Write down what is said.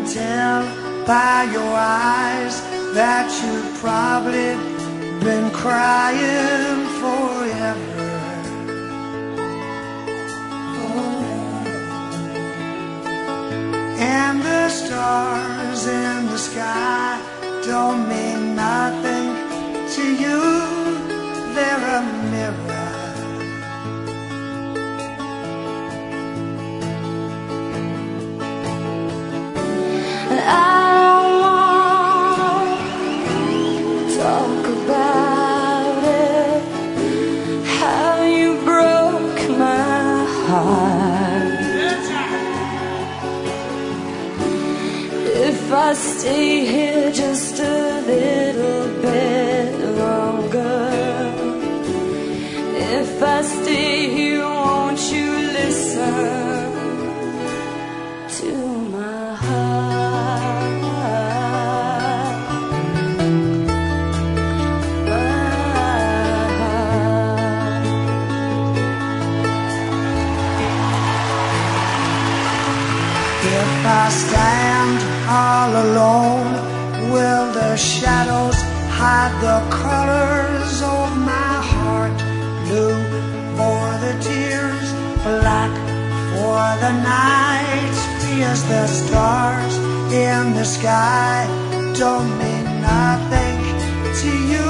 tell by your eyes that you've probably been crying forever. And the stars in the sky don't mean nothing to you, they're a mirror. I don't want to talk about it, how you broke my heart. If I stay here just a little bit longer, if I stay here, won't you listen to my heart? If I stand all alone, will the shadows hide the colors of my heart? Blue for the tears, black for the night. Because the stars in the sky don't mean nothing to you,